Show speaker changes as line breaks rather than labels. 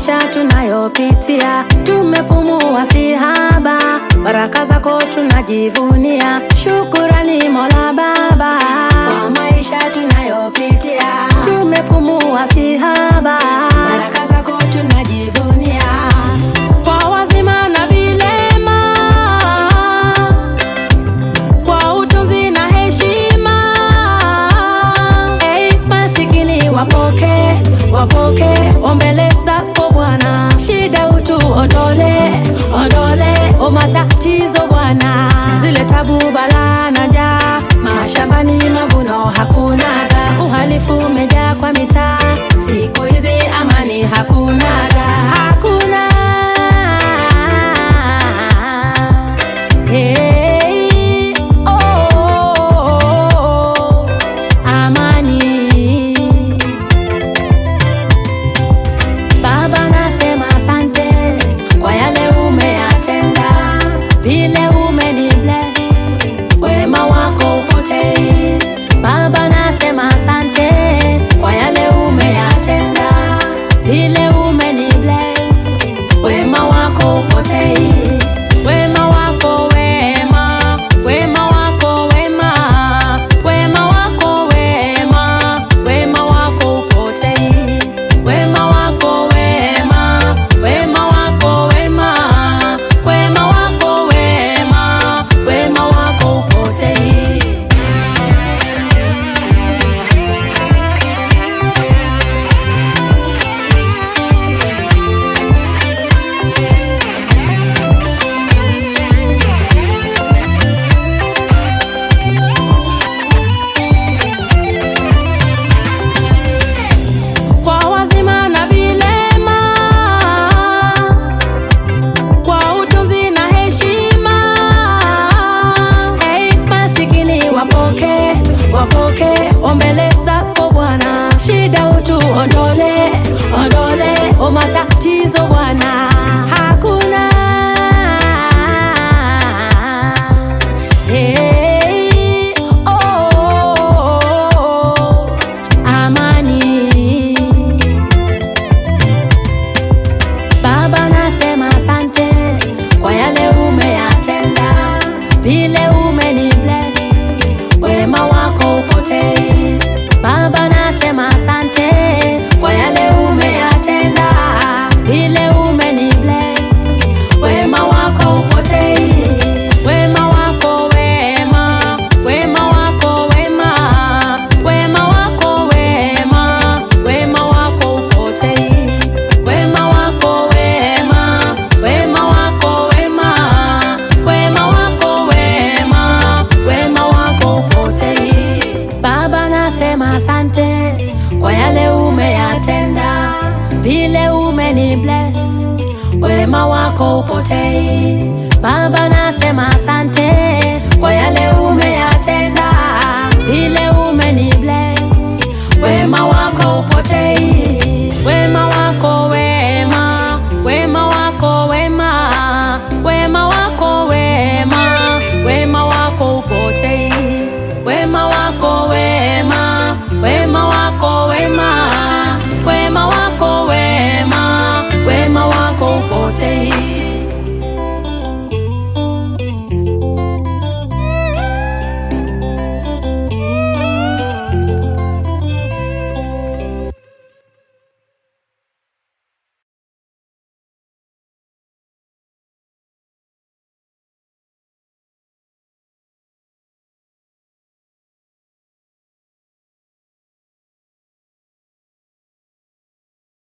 maisha tunayopitia, tumepumua si haba, baraka zako tunajivunia, shukurani Mola Baba. Kwa maisha tunayopitia, tumepumua si haba, baraka zako tunajivunia. Kwa wazima na vilema, kwa utunzi na heshima, masikini wapoke ombele zako Bwana, shida utuondole, matatizo Bwana, zile tabu balaa na njaa, mashambani mavuno hakuna, uhalifu umejaa kwa mitaa, siku hizi amani hakuna. Hey, amani. Baba nasema asante kwa yale umeyatenda, vile umeni bless, wema wako upotei. Baba nasema asante kwa yale umeyatenda, vile umeni bless, wema wako upotei. Wema wako wema, wema wako wema, wema wako wema, wema wako upotei. Wema wako wema, wema wako wema, wema wako wema, wema wako upotei. Kwa wazima na vilema, kwa utunzi na heshima, masikini wapoke ombele zako Bwana, shida utuondole, matatizo Bwana hakuna. Hey, amani. Baba nasema asante kwa yale umeyatenda, vile umeni bless, wema wako upotei. Baba nasema asante kwa yale umeyatenda, vile umeni bless, wema wako upotei. Wema wako wema, wema wako wema, wema wako wema, wema wako upotei. Wema wako wema, wema wako wema, wema wako wema, wema wako upotei. Baba nasema asante kwa yale umeyatenda, vile umeni bless, wema wako upotei. Baba nasema asante